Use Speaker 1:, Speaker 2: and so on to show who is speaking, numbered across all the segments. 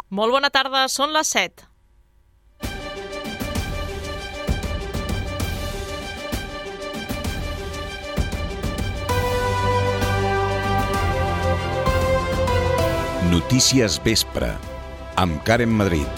Speaker 1: Molt bona tarda, són les 7.
Speaker 2: Notícies Vespre, amb Karen Madrid.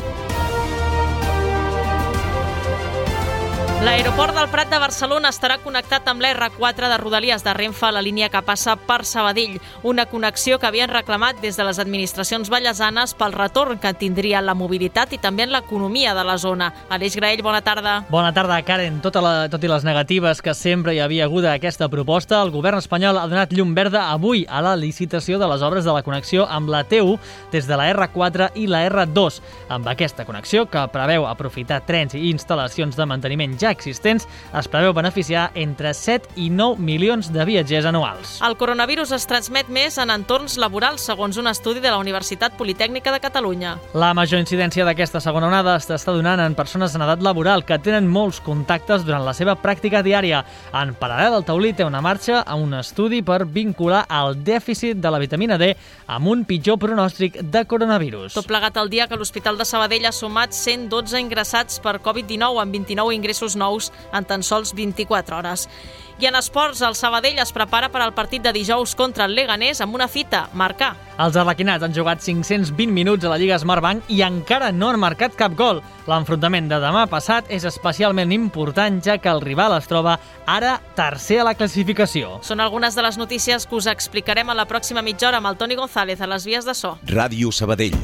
Speaker 1: L'aeroport del Prat de Barcelona estarà connectat amb l'R4 de Rodalies de Renfe a la línia que passa per Sabadell, una connexió que havien reclamat des de les administracions vallesanes pel retorn que tindria la mobilitat i també en l'economia de la zona. Aleix Graell, bona tarda.
Speaker 3: Bona tarda, Karen. Tot i les negatives que sempre hi havia hagut a aquesta proposta, el govern espanyol ha donat llum verda avui a la licitació de les obres de la connexió amb la T1 des de la R4 i la R2. Amb aquesta connexió, que preveu aprofitar trens i instal·lacions de manteniment ja existents, es preveu beneficiar entre 7 i 9 milions de viatgers anuals.
Speaker 1: El coronavirus es transmet més en entorns laborals, segons un estudi de la Universitat Politècnica de Catalunya.
Speaker 3: La major incidència d'aquesta segona onada s'està donant en persones en edat laboral que tenen molts contactes durant la seva pràctica diària. En paral·lel, el Taulí té una marxa a un estudi per vincular el dèficit de la vitamina D amb un pitjor pronòstic de coronavirus.
Speaker 1: Tot plegat el dia que l'Hospital de Sabadell ha sumat 112 ingressats per Covid-19 amb 29 ingressos nous en tan sols 24 hores. I en esports, el Sabadell es prepara per al partit de dijous contra el Leganés amb una fita, marcar.
Speaker 3: Els arlequinats han jugat 520 minuts a la Lliga Smartbank i encara no han marcat cap gol. L'enfrontament de demà passat és especialment important, ja que el rival es troba ara tercer a la classificació.
Speaker 1: Són algunes de les notícies que us explicarem a la pròxima mitja hora amb el Toni González a les vies de so.
Speaker 2: Ràdio Sabadell.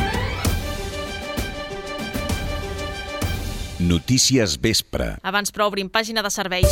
Speaker 2: Notícies Vespre.
Speaker 1: Abans, però, obrim pàgina de serveis.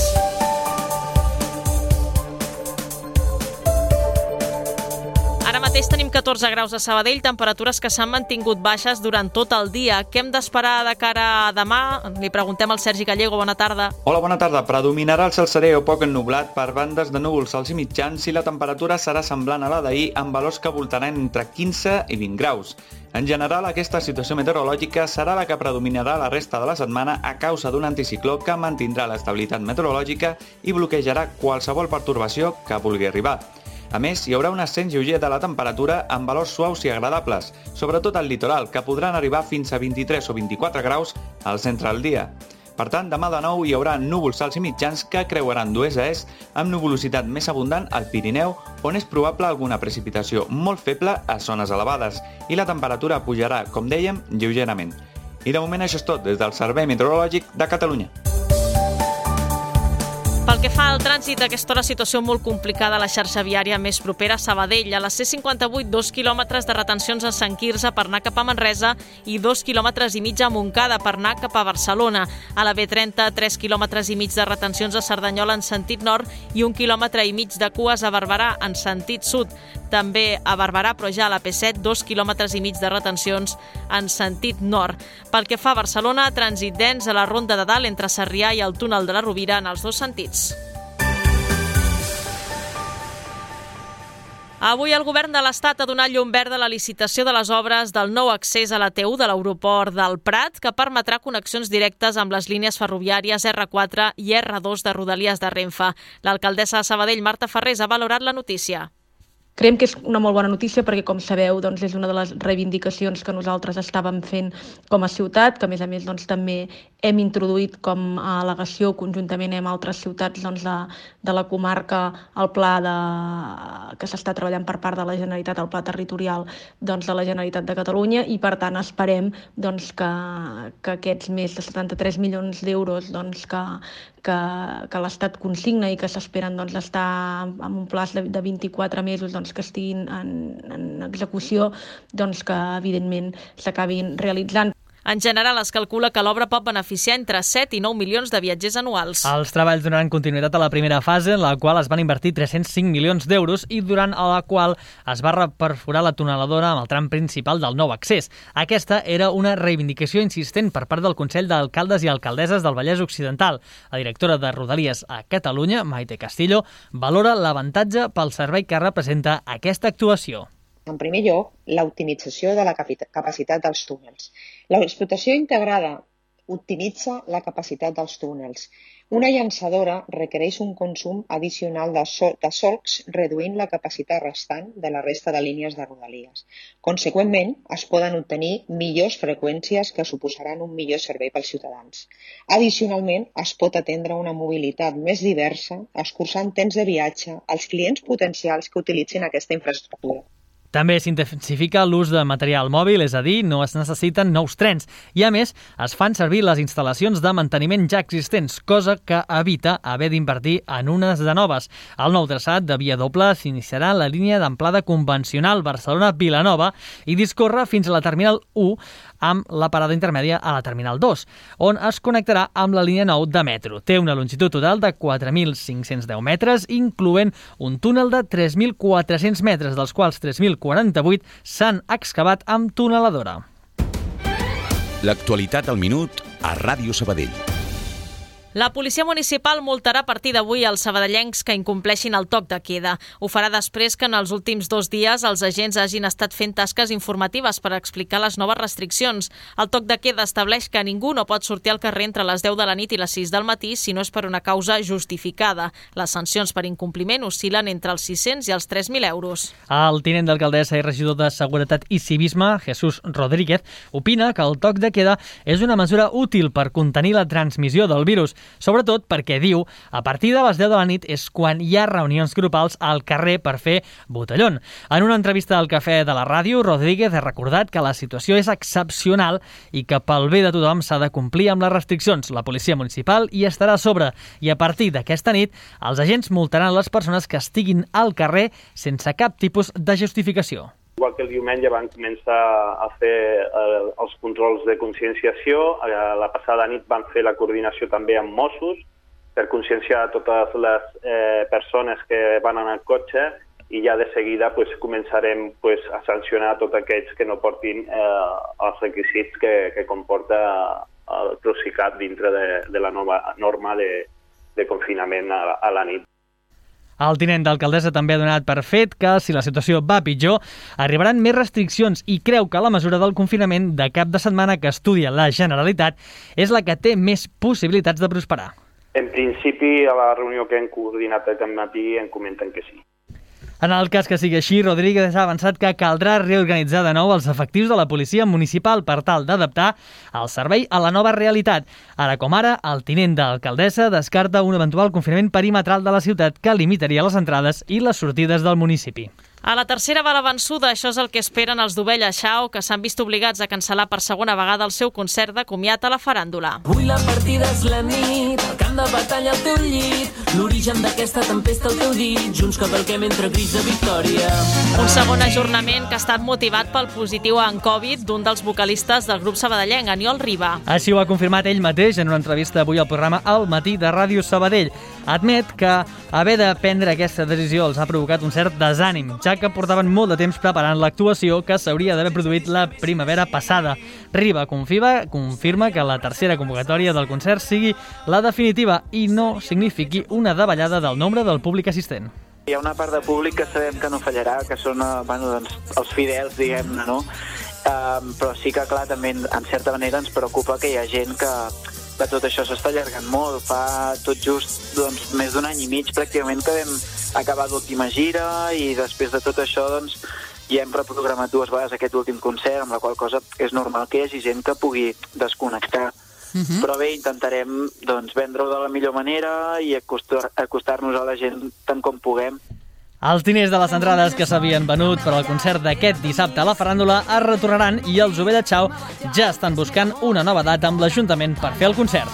Speaker 1: Ara mateix tenim 14 graus a Sabadell, temperatures que s'han mantingut baixes durant tot el dia. Què hem d'esperar de cara a demà? Li preguntem al Sergi Gallego. Bona tarda.
Speaker 4: Hola, bona tarda. Predominarà el cel serè o poc ennublat per bandes de núvols alts i mitjans i la temperatura serà semblant a la d'ahir amb valors que voltaran entre 15 i 20 graus. En general, aquesta situació meteorològica serà la que predominarà la resta de la setmana a causa d'un anticicló que mantindrà l'estabilitat meteorològica i bloquejarà qualsevol pertorbació que vulgui arribar. A més, hi haurà un ascens lleuger de la temperatura amb valors suaus i agradables, sobretot al litoral, que podran arribar fins a 23 o 24 graus al centre del dia. Per tant, demà de nou hi haurà núvols alts i mitjans que creuaran d'oest a est amb nuvolositat més abundant al Pirineu, on és probable alguna precipitació molt feble a zones elevades, i la temperatura pujarà, com dèiem, lleugerament. I de moment això és tot des del Servei Meteorològic de Catalunya.
Speaker 1: Pel que fa al trànsit, a aquesta hora situació molt complicada a la xarxa viària més propera a Sabadell. A la C58, 2 quilòmetres de retencions a Sant Quirze per anar cap a Manresa i 2 quilòmetres i mig a Montcada per anar cap a Barcelona. A la B30, 3 quilòmetres i mig de retencions a Cerdanyola en sentit nord i 1 quilòmetre i mig de cues a Barberà en sentit sud. També a Barberà, però ja a la P7, 2 quilòmetres i mig de retencions en sentit nord. Pel que fa a Barcelona, trànsit dens a la Ronda de Dalt entre Sarrià i el túnel de la Rovira en els dos sentits. Avui el govern de l'Estat ha donat llum verda a la licitació de les obres del nou accés a la T1 de l'aeroport del Prat, que permetrà connexions directes amb les línies ferroviàries R4 i R2 de Rodalies de Renfe. L'alcaldessa de Sabadell, Marta Ferrés, ha valorat la notícia.
Speaker 5: Creiem que és una molt bona notícia perquè, com sabeu, és una de les reivindicacions que nosaltres estàvem fent com a ciutat, que a més també hem introduït com a al·legació conjuntament amb altres ciutats de la comarca el pla que s'està treballant per part de la Generalitat, el pla territorial de la Generalitat de Catalunya, i per tant esperem que aquests més de 73 milions d'euros que l'Estat consigna i que s'esperen estar en un plaç de 24 mesos que estiguin en execució, que evidentment s'acabin realitzant.
Speaker 1: En general, es calcula que l'obra pot beneficiar entre 7 i 9 milions de viatgers anuals.
Speaker 3: Els treballs donaran continuïtat a la primera fase, en la qual es van invertir 305 milions d'euros i durant la qual es va perforar la tuneladora amb el tram principal del nou accés. Aquesta era una reivindicació insistent per part del Consell d'Alcaldes i Alcaldesses del Vallès Occidental. La directora de Rodalies a Catalunya, Maite Castillo, valora l'avantatge pel servei que representa aquesta actuació.
Speaker 6: En primer lloc, l'optimització de la capacitat dels túnels. L'explotació integrada optimitza la capacitat dels túnels. Una llançadora requereix un consum addicional de solcs, reduint la capacitat restant de la resta de línies de rodalies. Conseqüentment, es poden obtenir millors freqüències que suposaran un millor servei pels ciutadans. Addicionalment, es pot atendre una mobilitat més diversa, escurçant temps de viatge als clients potencials que utilitzin aquesta infraestructura.
Speaker 3: També s'intensifica l'ús de material mòbil, és a dir, no es necessiten nous trens. I, a més, es fan servir les instal·lacions de manteniment ja existents, cosa que evita haver d'invertir en unes de noves. El nou traçat de via doble s'iniciarà la línia d'amplada convencional Barcelona-Vilanova i discorre fins a la Terminal 1 amb la parada intermèdia a la Terminal 2, on es connectarà amb la línia 9 de metro. Té una longitud total de 4.510 metres, incloent un túnel de 3.400 metres, dels quals 3.048 s'han excavat amb tuneladora.
Speaker 2: L'actualitat al minut a Ràdio Sabadell.
Speaker 1: La policia municipal multarà a partir d'avui els sabadellencs que incompleixin el toc de queda. Ho farà després que en els últims 2 dies els agents hagin estat fent tasques informatives per explicar les noves restriccions. El toc de queda estableix que ningú no pot sortir al carrer entre les 10 de la nit i les 6 del matí si no és per una causa justificada. Les sancions per incompliment oscil·len entre els 600 i els 3.000 euros.
Speaker 3: El tinent d'alcaldessa i regidor de Seguretat i Civisme, Jesús Rodríguez, opina que el toc de queda és una mesura útil per contenir la transmissió del virus, sobretot perquè, diu, a partir de les 10 de la nit és quan hi ha reunions grupals al carrer per fer botellón. En una entrevista al Cafè de la Ràdio, Rodríguez ha recordat que la situació és excepcional i que pel bé de tothom s'ha de complir amb les restriccions. La policia municipal hi estarà a sobre i a partir d'aquesta nit els agents multaran les persones que estiguin al carrer sense cap tipus de justificació.
Speaker 7: Igual que el diumenge van començar a fer els controls de conscienciació, la passada nit van fer la coordinació també amb Mossos per conscienciar totes les persones que van anar al cotxe i ja de seguida començarem a sancionar tots aquells que no portin els requisits que comporta el Procicat dintre de la nova norma de confinament a la nit.
Speaker 3: El tinent d'alcaldessa també ha donat per fet que, si la situació va pitjor, arribaran més restriccions i creu que la mesura del confinament de cap de setmana que estudia la Generalitat és la que té més possibilitats de prosperar.
Speaker 7: En principi, a la reunió que hem coordinat aquest matí em comenten que sí.
Speaker 3: En el cas que sigui així, Rodríguez ha avançat que caldrà reorganitzar de nou els efectius de la policia municipal per tal d'adaptar el servei a la nova realitat. Ara com ara, el tinent d'alcaldessa descarta un eventual confinament perimetral de la ciutat que limitaria les entrades i les sortides del municipi.
Speaker 1: A la tercera va la vençuda, això és el que esperen els d'Ovella Xau, que s'han vist obligats a cancel·lar per segona vegada el seu concert de comiat a la faràndula.
Speaker 8: Avui la partida és la nit, el camp de batalla al teu llit, l'origen d'aquesta tempesta al teu dit, junts cavalquem entre crits de victòria.
Speaker 1: Un segon ajornament que ha estat motivat pel positiu en Covid d'un dels vocalistes del grup sabadellenc, Aniol Riba.
Speaker 3: Així ho ha confirmat ell mateix en una entrevista avui al programa Al Matí de Ràdio Sabadell. Admet que haver de prendre aquesta decisió els ha provocat un cert desànim, ja que portaven molt de temps preparant l'actuació que s'hauria d'haver produït la primavera passada. Riba confirma que la tercera convocatòria del concert sigui la definitiva i no signifiqui una davallada del nombre del públic assistent.
Speaker 9: Hi ha una part de públic que sabem que no fallarà, que són els fidels, diguem-ne, no? Però sí que, clar, també en certa manera ens preocupa que hi ha gent que tot això s'està allargant molt. Fa tot just més d'un any i mig pràcticament que vam acabar l'última gira i després de tot això ja hem reprogramat 2 vegades aquest últim concert, amb la qual cosa és normal que hi hagi gent que pugui desconnectar. Però bé, intentarem vendre-ho de la millor manera i acostar-nos a la gent tant com puguem.
Speaker 3: Els diners de les entrades que s'havien venut per al concert d'aquest dissabte a la faràndula es retornaran i els Ovella Xau ja estan buscant una nova data amb l'Ajuntament per fer el concert.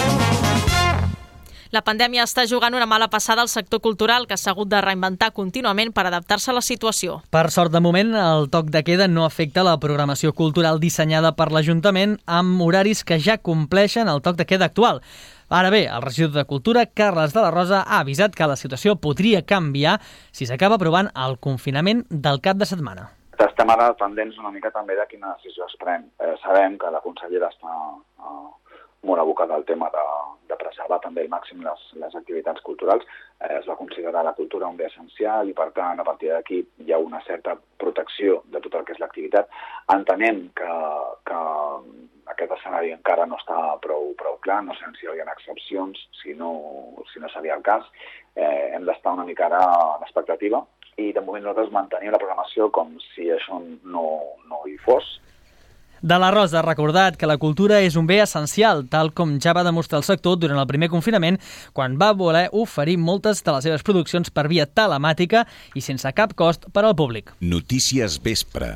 Speaker 1: La pandèmia està jugant una mala passada al sector cultural, que s'ha hagut de reinventar contínuament per adaptar-se a la situació.
Speaker 3: Per sort, de moment, el toc de queda no afecta la programació cultural dissenyada per l'Ajuntament amb horaris que ja compleixen el toc de queda actual. Ara bé, el regidor de Cultura, Carles de la Rosa, ha avisat que la situació podria canviar si s'acaba aprovant el confinament del cap de setmana.
Speaker 10: Estem ara pendents una mica també de quina decisió es pren. Sabem que la consellera està molt abocada al tema de preservar també al màxim les activitats culturals. Es va considerar la cultura un bé essencial i, per tant, a partir d'aquí hi ha una certa protecció de tot el que és l'activitat. Entenem que aquest escenari encara no està prou clar, no sé si hi ha excepcions, si no seria el cas. Hem d'estar una mica ara en expectativa i de moment nosaltres mantenim la programació com si això no hi fos.
Speaker 3: De la Rosa ha recordat que la cultura és un bé essencial, tal com ja va demostrar el sector durant el primer confinament, quan va voler oferir moltes de les seves produccions per via telemàtica i sense cap cost per al públic.
Speaker 2: Notícies Vespre.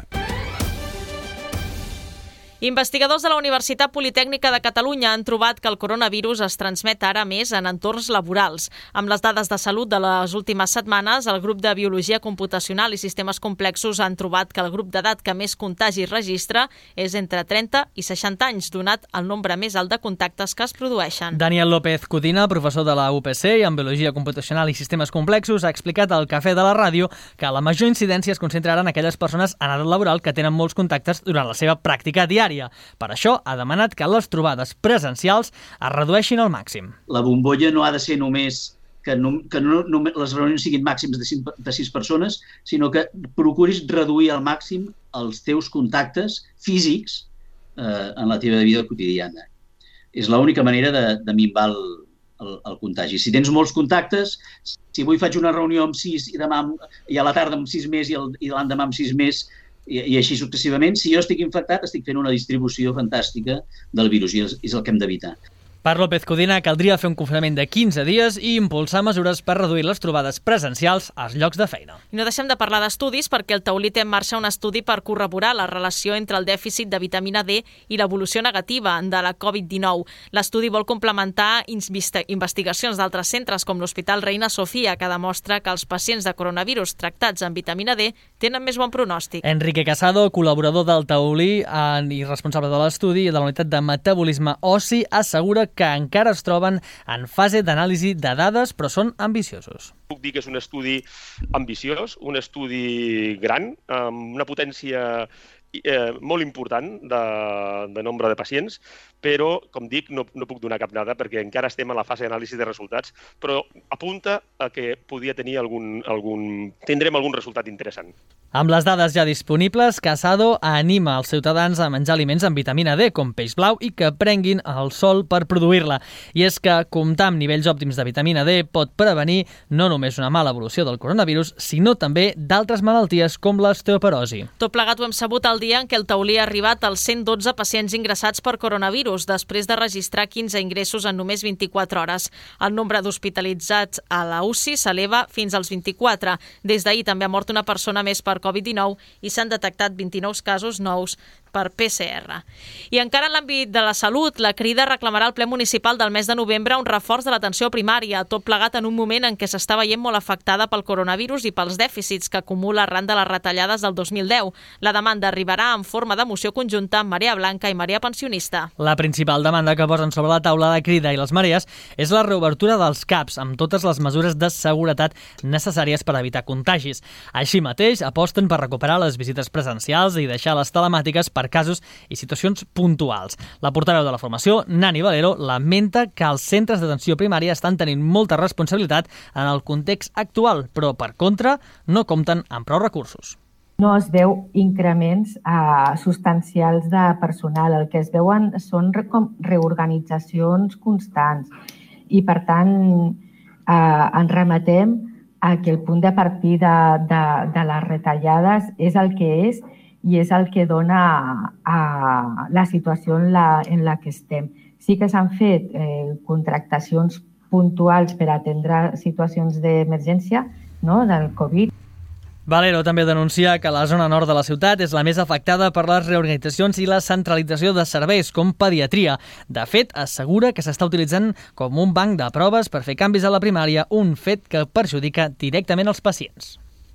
Speaker 1: Investigadors de la Universitat Politècnica de Catalunya han trobat que el coronavirus es transmet ara més en entorns laborals. Amb les dades de salut de les últimes setmanes, el grup de Biologia Computacional i Sistemes Complexos han trobat que el grup d'edat que més contagis registra és entre 30 i 60 anys, donat el nombre més alt de contactes que es produeixen.
Speaker 3: Daniel López Codina, professor de la UPC i en Biologia Computacional i Sistemes Complexos, ha explicat al Cafè de la Ràdio que la major incidència es concentrarà en aquelles persones en edat laboral que tenen molts contactes durant la seva pràctica diària. Per això ha demanat que les trobades presencials es redueixin al màxim.
Speaker 11: La bombolla no ha de ser només que les reunions siguin màxims de 6 persones, sinó que procuris reduir al màxim els teus contactes físics en la teva vida quotidiana. És l'única manera de minvar el contagi. Si tens molts contactes, si avui faig una reunió amb 6 i a la tarda amb 6 més i l'endemà amb 6 més, i així successivament, si jo estic infectat, estic fent una distribució fantàstica del virus i és el que hem d'evitar.
Speaker 3: Per López Codina, caldria fer un confinament de 15 dies i impulsar mesures per reduir les trobades presencials als llocs de feina.
Speaker 1: I no deixem de parlar d'estudis perquè el Taulí té en marxa un estudi per corroborar la relació entre el dèficit de vitamina D i l'evolució negativa de la Covid-19. L'estudi vol complementar investigacions d'altres centres com l'Hospital Reina Sofia, que demostra que els pacients de coronavirus tractats amb vitamina D tenen més bon pronòstic.
Speaker 3: Enrique Casado, col·laborador del Taulí i responsable de l'estudi de la unitat de metabolisme ossi, assegura que encara es troben en fase d'anàlisi de dades, però són ambiciosos.
Speaker 12: Puc dir que és un estudi ambiciós, un estudi gran, amb una potència molt important de nombre de pacients, però, com dic, no puc donar cap dada perquè encara estem en la fase d'anàlisi de resultats, però apunta a que podria tenir tindrem algun resultat interessant.
Speaker 3: Amb les dades ja disponibles, Casado anima els ciutadans a menjar aliments amb vitamina D, com peix blau, i que prenguin el sol per produir-la. I és que comptar amb nivells òptims de vitamina D pot prevenir no només una mala evolució del coronavirus, sinó també d'altres malalties com l'osteoporosi.
Speaker 1: Tot plegat ho hem sabut el dia en què el Taulí ha arribat als 112 pacients ingressats per coronavirus, després de registrar 15 ingressos en només 24 hores. El nombre d'hospitalitzats a la UCI s'eleva fins als 24. Des d'ahir també ha mort una persona més per Covid-19 i s'han detectat 29 casos nous per PCR. I encara en l'àmbit de la salut, la Crida reclamarà al ple municipal del mes de novembre un reforç de l'atenció primària, tot plegat en un moment en què s'està veient molt afectada pel coronavirus i pels dèficits que acumula arran de les retallades del 2010. La demanda arribarà en forma de moció conjunta amb Marea Blanca i Marea Pensionista.
Speaker 3: La principal demanda que posen sobre la taula la Crida i les Marees és la reobertura dels CAPs amb totes les mesures de seguretat necessàries per evitar contagis. Així mateix, aposten per recuperar les visites presencials i deixar les telemàtiques per casos i situacions puntuals. La portaveu de la formació, Nani Valero, lamenta que els centres d'atenció primària estan tenint molta responsabilitat en el context actual, però, per contra, no compten amb prou recursos.
Speaker 13: No es veu increments substancials de personal. El que es veuen són reorganitzacions constants i, per tant, ens remetem a que el punt de partida de les retallades és el que és i és el que dona la situació en la que estem. Sí que s'han fet contractacions puntuals per atendre situacions d'emergència, no?, del Covid.
Speaker 3: Valero també denuncia que la zona nord de la ciutat és la més afectada per les reorganitzacions i la centralització de serveis com pediatria. De fet, assegura que s'està utilitzant com un banc de proves per fer canvis a la primària, un fet que perjudica directament els pacients.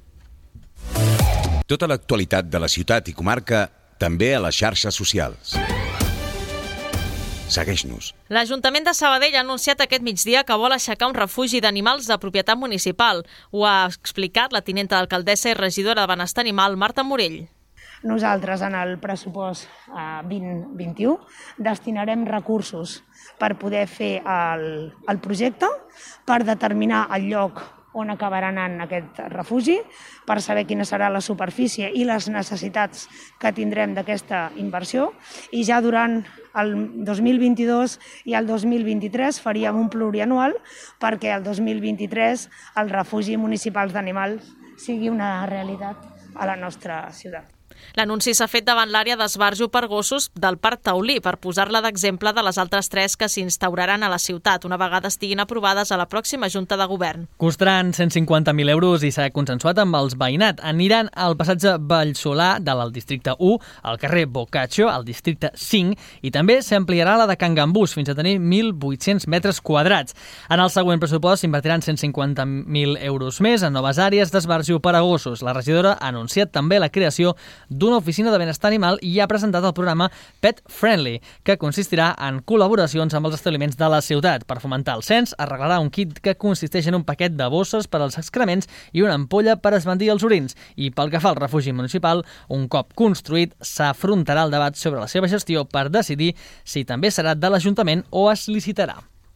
Speaker 2: Tota l'actualitat de la ciutat i comarca també a les xarxes socials. Segueix-nos.
Speaker 1: L'Ajuntament de Sabadell ha anunciat aquest migdia que vol aixecar un refugi d'animals de propietat municipal. Ho ha explicat la tinenta d'alcaldessa i regidora de Benestar Animal, Marta Morell.
Speaker 14: Nosaltres en el pressupost 2021 destinarem recursos per poder fer el projecte, per determinar el lloc on acabarà anant aquest refugi, per saber quina serà la superfície i les necessitats que tindrem d'aquesta inversió, i ja durant el 2022 i el 2023 faríem un plurianual perquè el 2023 el refugi municipal d'animals sigui una realitat a la nostra ciutat.
Speaker 1: L'anunci s'ha fet davant l'àrea d'esbarjo per gossos del Parc Taulí per posar-la d'exemple de les altres 3 que s'instauraran a la ciutat una vegada estiguin aprovades a la pròxima Junta de Govern.
Speaker 3: Costaran 150.000 euros i s'ha consensuat amb els veïnat. Aniran al passatge Vallsolà del districte 1, al carrer Boccaccio, al districte 5, i també s'ampliarà la de Can Gambús fins a tenir 1.800 metres quadrats. En el següent pressupost s'invertiran 150.000 euros més en noves àrees d'esbarjo per a gossos. La regidora ha anunciat també la creació d'una oficina de benestar animal i ha presentat el programa Pet Friendly, que consistirà en col·laboracions amb els establiments de la ciutat. Per fomentar el cens, arreglarà un kit que consisteix en un paquet de bosses per als excrements i una ampolla per esbandir els orins. I pel que fa al refugi municipal, un cop construït, s'afrontarà el debat sobre la seva gestió per decidir si també serà de l'Ajuntament o es licitarà.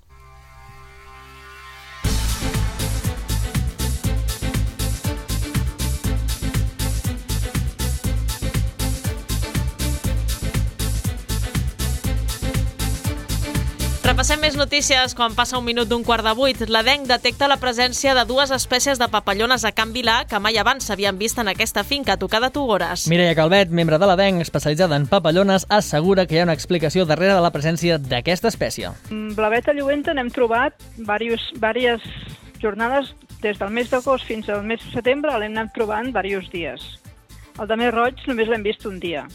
Speaker 1: Repassem més notícies quan passa 7:45. L'ADENC detecta la presència de 2 espècies de papallones a Can Vilà que mai abans s'havien vist en aquesta finca. Tocar de Tugores.
Speaker 3: Mireia Calvet, membre de l'ADENC especialitzada en papallones, assegura que hi ha una explicació darrere de la presència d'aquesta espècie.
Speaker 15: Blaveta lluenta n'hem trobat diverses jornades des del mes d'agost fins al mes de setembre, l'hem anat trobant diversos dies. El damer roig només l'hem vist un dia.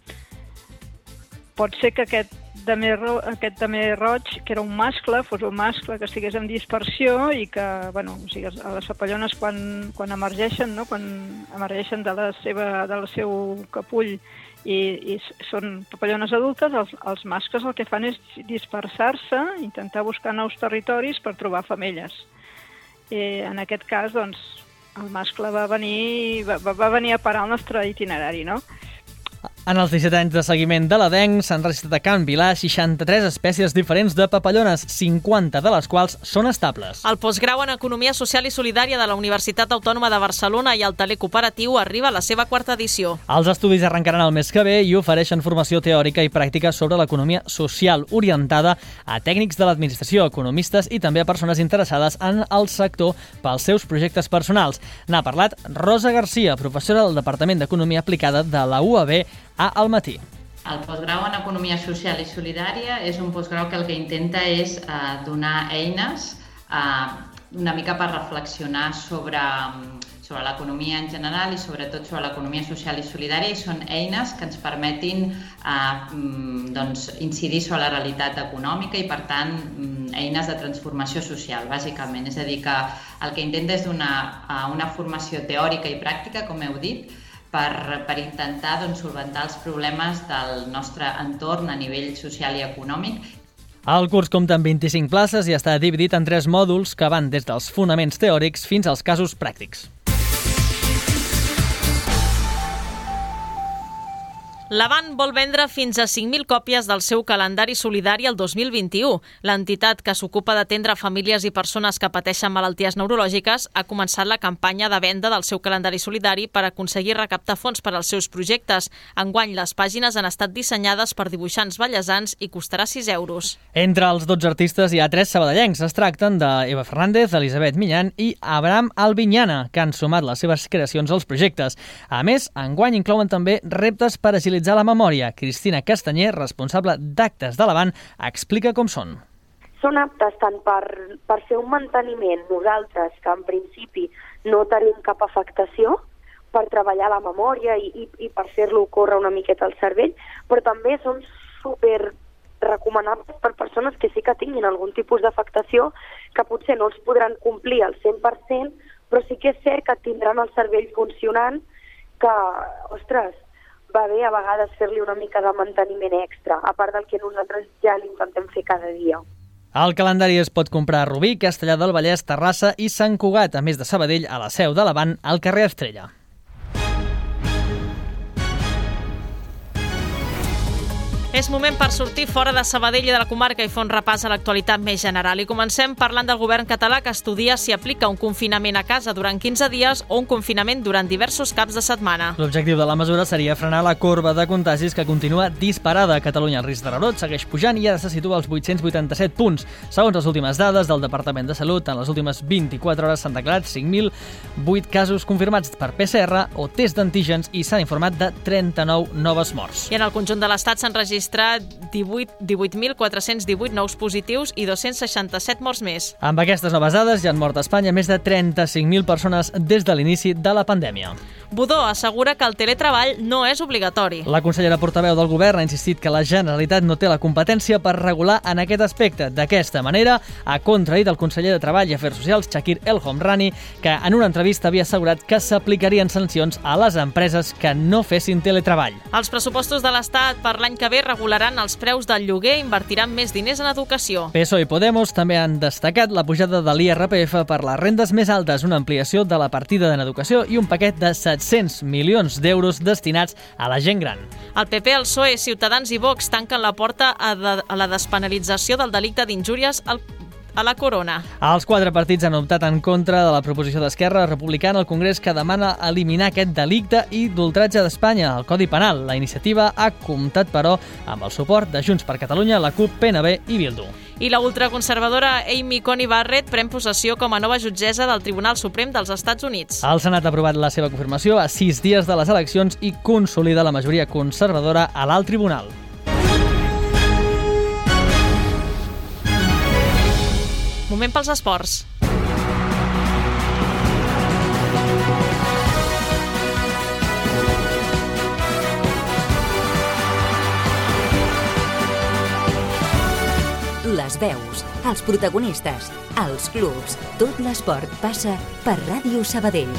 Speaker 15: Pot ser que aquest damer roig, que era un mascle, fos un mascle que estigués en dispersió i que, les papallones quan emergeixen, no? Quan emergeixen del seu capull i són papallones adultes, els mascles el que fan és dispersar-se, intentar buscar nous territoris per trobar femelles. En aquest cas, doncs, el mascle va venir a parar al nostre itinerari, no?
Speaker 3: En els 17 anys de seguiment de l'ADENC s'han registrat a Can Vilà 63 espècies diferents de papallones, 50 de les quals són estables.
Speaker 1: El postgrau en Economia Social i Solidària de la Universitat Autònoma de Barcelona i el Taler Cooperatiu arriba a la seva 4ª edició.
Speaker 3: Els estudis arrencaran el mes que ve i ofereixen formació teòrica i pràctica sobre l'economia social, orientada a tècnics de l'administració, economistes i també a persones interessades en el sector pels seus projectes personals. N'ha parlat Rosa Garcia, professora del Departament d'Economia Aplicada de la UAB, a Al Matí.
Speaker 16: El postgrau en Economia Social i Solidària és un postgrau que el que intenta és donar eines una mica per reflexionar sobre l'economia en general i sobretot sobre l'economia social i solidària, i són eines que ens permetin incidir sobre la realitat econòmica i, per tant, eines de transformació social, bàsicament. És a dir, que el que intenta és donar una formació teòrica i pràctica, com heu dit, per intentar solventar els problemes del nostre entorn a nivell social i econòmic.
Speaker 3: El curs compta amb 25 places i està dividit en 3 mòduls que van des dels fonaments teòrics fins als casos pràctics.
Speaker 1: L'Avant vol vendre fins a 5.000 còpies del seu calendari solidari el 2021. L'entitat que s'ocupa d'atendre famílies i persones que pateixen malalties neurològiques ha començat la campanya de venda del seu calendari solidari per aconseguir recaptar fons per als seus projectes. Enguany, les pàgines han estat dissenyades per dibuixants vallesans i costarà 6 euros.
Speaker 3: Entre els 12 artistes hi ha 3 sabadellencs. Es tracten d'Eva Fernández, Elisabet Millan i Abraham Albinyana, que han sumat les seves creacions als projectes. A més, enguany inclouen també reptes per agilitzar la memòria. Cristina Castanyer, responsable d'actes de l'Avant, explica com són.
Speaker 17: Són aptes tant per fer un manteniment, nosaltres, que en principi no tenim cap afectació, per treballar la memòria i per fer-lo córrer una miqueta al cervell, però també són super recomanables per persones que sí que tinguin algun tipus d'afectació, que potser no els podran complir al 100%, però sí que és cert que tindran el cervell funcionant, que, ostres, va bé a vegades fer-li una mica de manteniment extra, a part del que nosaltres ja l'intentem fer cada dia.
Speaker 3: El calendari es pot comprar a Rubí, Castellar del Vallès, Terrassa i Sant Cugat, a més de Sabadell, a la seu de l'Avant, al carrer Estrella.
Speaker 1: És moment per sortir fora de Sabadell i de la comarca i fer un repàs a l'actualitat més general. I comencem parlant del govern català que estudia si aplica un confinament a casa durant 15 dies o un confinament durant diversos caps de setmana.
Speaker 3: L'objectiu de la mesura seria frenar la corba de contagis que continua disparada a Catalunya. El risc de rebrot segueix pujant i ara se situa als 887 punts. Segons les últimes dades del Departament de Salut, en les últimes 24 hores s'han declarat 5.008 casos confirmats per PCR o test d'antígens i s'han informat de 39 noves morts.
Speaker 1: I en el conjunt de l'Estat s'han registrat 18.418 nous positius i 267 morts més.
Speaker 3: Amb aquestes noves dades ja han mort a Espanya més de 35.000 persones des de l'inici de la pandèmia.
Speaker 1: Budó assegura que el teletreball no és obligatori.
Speaker 3: La consellera portaveu del govern ha insistit que la Generalitat no té la competència per regular en aquest aspecte. D'aquesta manera, ha contradit el conseller de Treball i Afers Socials, Chakir El Homrani, que en una entrevista havia assegurat que s'aplicarien sancions a les empreses que no fessin teletreball.
Speaker 1: Els pressupostos de l'Estat per l'any que ve regularan els preus del lloguer i invertiran més diners en educació.
Speaker 3: PSOE i Podemos també han destacat la pujada de l'IRPF per les rendes més altes, una ampliació de la partida en educació i un paquet de 700 milions d'euros destinats a la gent gran.
Speaker 1: El PP, el PSOE, Ciutadans i Vox tanquen la porta a la despenalització del delicte d'injúries a la corona.
Speaker 3: Els 4 partits han optat en contra de la proposició d'Esquerra Republicana al Congrés que demana eliminar aquest delicte i d'ultratge d'Espanya al Codi Penal. La iniciativa ha comptat, però, amb el suport de Junts per Catalunya, la CUP, PNB i Bildu.
Speaker 1: I la ultraconservadora Amy Coney Barrett pren possessió com a nova jutgessa del Tribunal Suprem dels Estats Units.
Speaker 3: El Senat ha aprovat la seva confirmació a 6 dies de les eleccions i consolida la majoria conservadora a l'alt tribunal.
Speaker 1: Moment pels esports.
Speaker 18: Les veus, els protagonistes, els clubs, tot l'esport passa per Ràdio Sabadell.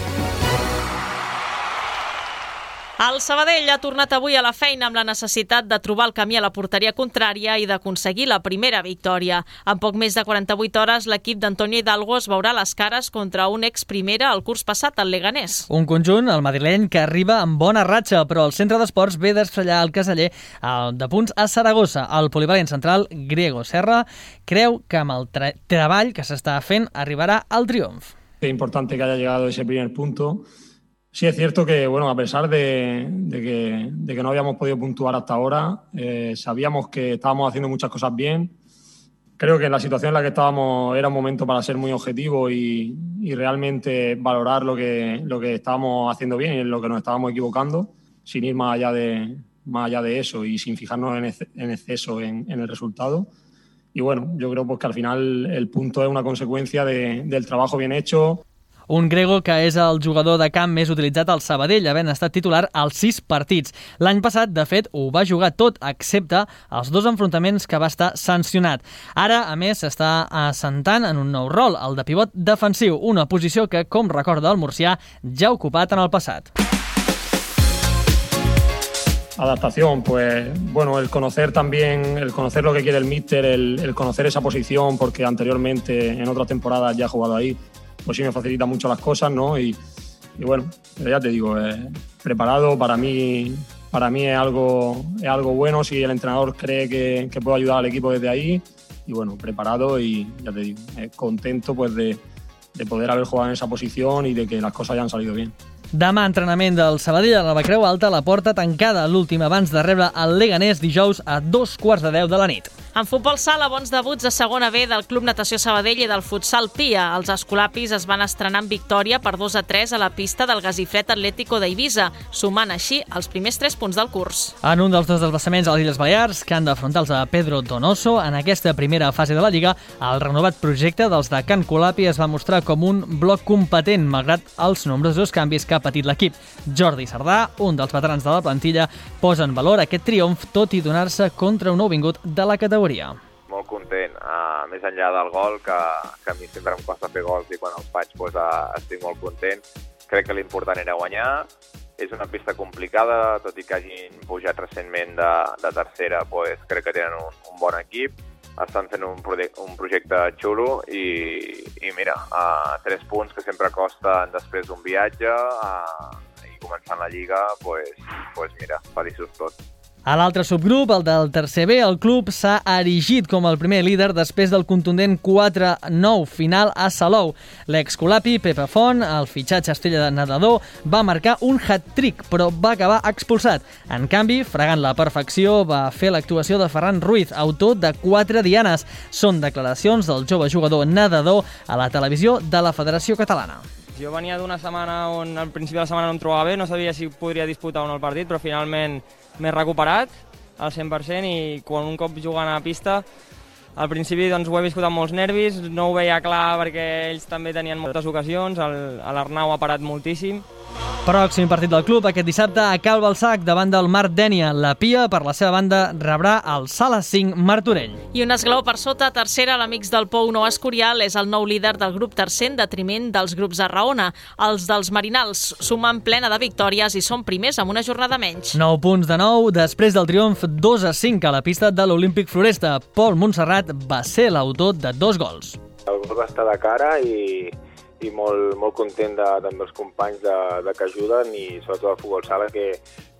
Speaker 1: El Sabadell ha tornat avui a la feina amb la necessitat de trobar el camí a la porteria contrària i d'aconseguir la primera victòria. En poc més de 48 hores, l'equip d'Antonio Hidalgo es veurà les cares contra un ex-primera el curs passat, el Leganés.
Speaker 3: Un conjunt, el madrileny, que arriba amb bona ratxa, però el centre d'esports ve d'esfrellar el caseller de punts a Saragossa. El polivalent central, Griego Serra, creu que amb el treball que s'està fent arribarà al triomf.
Speaker 19: Es importante que haya llegado ese primer punto. Sí, es cierto que, bueno, a pesar de que no habíamos podido puntuar hasta ahora, sabíamos que estábamos haciendo muchas cosas bien. Creo que en la situación en la que estábamos era un momento para ser muy objetivo y realmente valorar lo que estábamos haciendo bien y en lo que nos estábamos equivocando, sin ir más allá de eso y sin fijarnos en exceso en el resultado. Y bueno, yo creo pues que al final el punto es una consecuencia del trabajo bien hecho.
Speaker 3: Un Grego que és el jugador de camp més utilitzat al Sabadell, havent estat titular als 6 partits. L'any passat, de fet, ho va jugar tot, excepte els 2 enfrontaments que va estar sancionat. Ara, a més, s'està assentant en un nou rol, el de pivot defensiu, una posició que, com recorda el murcià, ja ha ocupat en el passat.
Speaker 19: Adaptación, pues bueno, el conocer lo que quiere el míster, el conocer esa posición, porque anteriormente en otras temporadas ya he jugado ahí, pues sí me facilita mucho las cosas, ¿no? Y bueno, ya te digo, preparado para mí es algo bueno si el entrenador cree que puedo ayudar al equipo desde ahí. Y bueno, preparado y ya te digo, contento pues de poder haber jugado en esa posición y de que las cosas hayan salido bien.
Speaker 3: Demà, entrenament del Sabadell a la Creu Alta, la porta tancada, l'última abans de rebre el Leganés dijous a 2:15 de la nit.
Speaker 1: En futbol sala, bons debuts de segona B del Club Natació Sabadell i del Futsal Pia. Els escolapis es van estrenar en victòria per 2-3 a la pista del Gasifred Atlético d'Eivissa, sumant així els primers 3 punts del curs.
Speaker 3: En un dels 2 desplaçaments a les Illes Balears, que han d'afrontar els de Pedro Donoso, en aquesta primera fase de la Lliga, el renovat projecte dels de Can Colapi es va mostrar com un bloc competent, malgrat els nombrosos canvis que ha patit l'equip. Jordi Sardà, un dels veterans de la plantilla, posa en valor aquest triomf, tot i donar-se contra un nouvingut de la categoria.
Speaker 20: Molt content, més enllà del gol, que a mi sempre em costa fer gols i quan els faig estic molt content. Crec que l'important era guanyar. És una pista complicada, tot i que hagin pujat recentment de tercera, crec que tenen un bon equip. Estan fent un projecte xulo i mira, 3 punts que sempre costen després d'un viatge i començant la Lliga, mira, feliços tots.
Speaker 3: A l'altre subgrup, el del tercer B, el club s'ha erigit com el primer líder després del contundent 4-9 final a Salou. L'excolapi Pepe Font, el fitxatge estrella de nedador, va marcar un hat-trick, però va acabar expulsat. En canvi, fregant la perfecció, va fer l'actuació de Ferran Ruiz, autor de 4 dianes. Són declaracions del jove jugador nedador a la televisió de la Federació Catalana.
Speaker 21: Jo venia d'una setmana on al principi de la setmana no em trobava bé, no sabia si podria disputar o no el partit, però finalment m'he recuperat al 100% i quan un cop jugant a pista, al principi doncs, ho he viscut amb molts nervis, no ho veia clar perquè ells també tenien moltes ocasions, l'Arnau ha parat moltíssim.
Speaker 3: Pròxim partit del club aquest dissabte a Cal Balsac davant del Marc Dénia. La Pia, per la seva banda, rebrà el Sala 5 Martorell.
Speaker 1: I un esglaó per sota, tercera, l'Amics del Pou Nou Escorial és el nou líder del grup tercer en detriment dels grups de Raona. Els dels Marinals sumen plena de victòries i són primers amb una jornada menys.
Speaker 3: 9 punts de nou després del triomf 2-5 a la pista de l'Olímpic Floresta. Pol Montserrat va ser l'autor de 2 gols.
Speaker 22: El gol va estar de cara i molt content també els companys que ajuden i sobretot el futbol sala que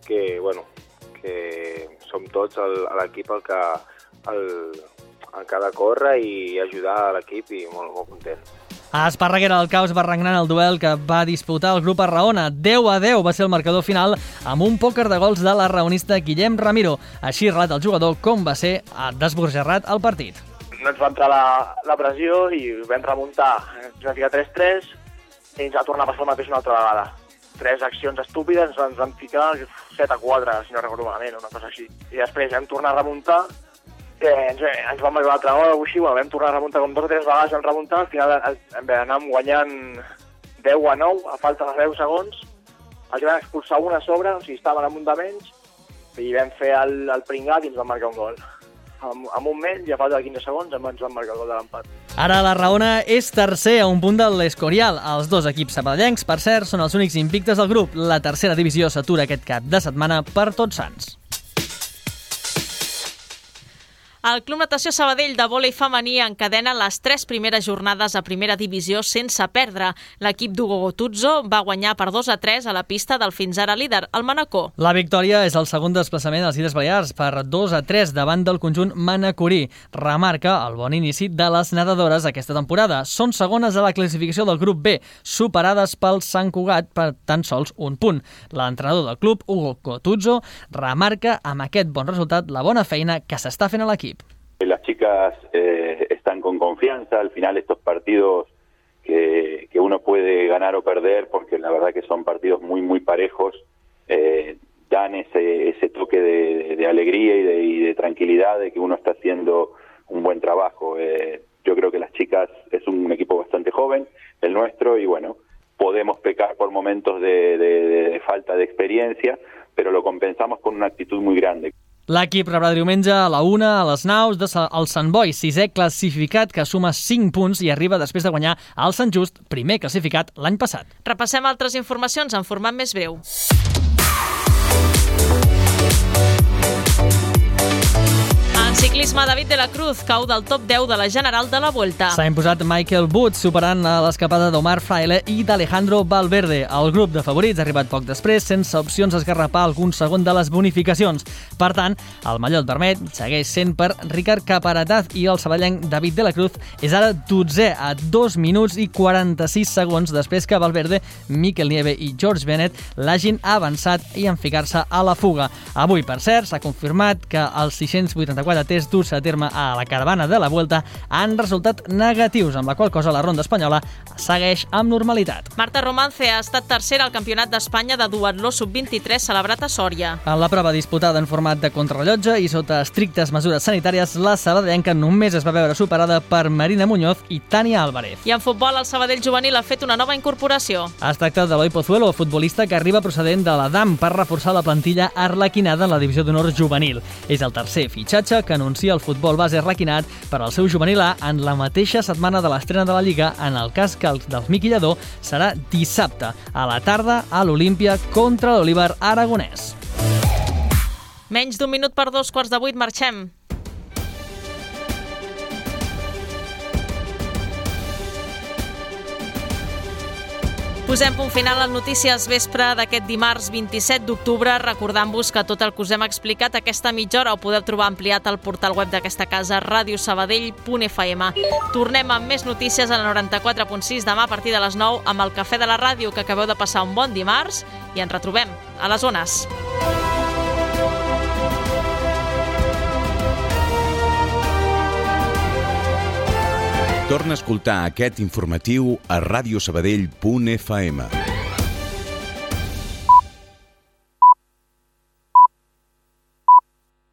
Speaker 22: som tots a l'equip el que ha de córrer i ajudar a l'equip i molt content.
Speaker 3: A Esparreguera el caos va regnar el duel que va disputar el grup Arraona. 10-10 va ser el marcador final amb un pòquer de gols de l'arraonista Guillem Ramiro. Així relata el jugador com va ser desborgerrat el partit.
Speaker 23: No ens va entrar la pressió i vam remuntar. Ens va ficar 3-3 i ens va tornar a passar el mateix una altra vegada. 3 accions estúpides, ens van ficar 7-4, si no recordo malament, una cosa així. I després vam tornar a remuntar, ens vam arribar a l'altre gol, o així, vam tornar a remuntar com 2 o 3 vegades, vam remuntar, al final anàvem guanyant 10-9, a falta de 10 segons. Els van expulsar una a sobre, o sigui, estaven amb un de menys, i vam fer el pringat i ens van marcar un gol. Amb un menys i a falta de 15 segons ens van marcar el gol de l'empat.
Speaker 3: Ara la Raona és tercer a un punt de l'Escorial. Els 2 equips sabadellencs, per cert, són els únics invictes del grup. La tercera divisió s'atura aquest cap de setmana per Tots Sants.
Speaker 1: El Club Natació Sabadell de vòlei femení encadena les 3 primeres jornades a primera divisió sense perdre. L'equip d'Hugo Gotuzzo va guanyar per 2-3 a la pista del fins ara líder, el Manacor.
Speaker 3: La victòria és el segon desplaçament als Illes Balears per 2-3 davant del conjunt manacorí. Remarca el bon inici de les nedadores aquesta temporada. Són segones a la classificació del grup B, superades pel Sant Cugat per tan sols un punt. L'entrenador del club, Hugo Gotuzzo, remarca amb aquest bon resultat la bona feina que s'està fent a l'equip.
Speaker 24: Las chicas están con confianza, al final estos partidos que uno puede ganar o perder, porque la verdad que son partidos muy parejos, dan ese toque de alegría y de tranquilidad de que uno está haciendo un buen trabajo. Yo creo que las chicas es un equipo bastante joven, el nuestro, y bueno, podemos pecar por momentos de falta de experiencia, pero lo compensamos con una actitud muy grande.
Speaker 3: L'equip rebrà diumenge a la 1 a les naus del Sant Boi, 6è classificat que suma 5 punts i arriba després de guanyar el Sant Just, primer classificat l'any passat.
Speaker 1: Repassem altres informacions en format més breu. En ciclisme, David de la Cruz cau del top 10 de la general de la Vuelta.
Speaker 3: S'ha imposat Michael Woods, superant l'escapada d'Omar Fraile i d'Alejandro Valverde. El grup de favorits ha arribat poc després, sense opcions d'esgarrapar algun segon de les bonificacions. Per tant, el mallot vermell segueix sent per Ricard Caparataz i el saballenc David de la Cruz és ara 12è a 2 minuts i 46 segons després que Valverde, Mikel Nieve i George Bennett l'hagin avançat i en ficar-se a la fuga. Avui, per cert, s'ha confirmat que els 684 tests duts a terme a la caravana de la Vuelta han resultat negatius, amb la qual cosa la ronda espanyola segueix amb normalitat.
Speaker 1: Marta Romance ha estat tercera al Campionat d'Espanya de duatló sub-23 celebrat a Sòria.
Speaker 3: En la prova disputada en format de contrarellotge i sota estrictes mesures sanitàries, la sabadellenca només es va veure superada per Marina Muñoz i Tània Álvarez.
Speaker 1: I en futbol, el Sabadell juvenil ha fet una nova incorporació.
Speaker 3: Es tracta d'Eloi Pozuelo, futbolista que arriba procedent de l'Adam per reforçar la plantilla arlequinada en la divisió d'honor juvenil. És el tercer fitxatge que anuncia el futbol base arlequinat per al seu juvenil A en la mateixa setmana de l'estrena de la Lliga, en el cas que el dels Miqui Lledó serà dissabte a la tarda a l'Olímpia contra l'Oliver Aragonès.
Speaker 1: Menys d'un minut per 7:45, marxem. Posem punt final a les notícies vespre d'aquest dimarts 27 d'octubre, recordant-vos que tot el que us hem explicat aquesta mitja hora ho podeu trobar ampliat al portal web d'aquesta casa, radiosabadell.fm. Tornem amb més notícies a la 94.6 demà a partir de les 9 amb el Cafè de la Ràdio, que acabeu de passar un bon dimarts i ens retrobem a les ones.
Speaker 2: Torna a escoltar aquest informatiu a radiosabadell.fm.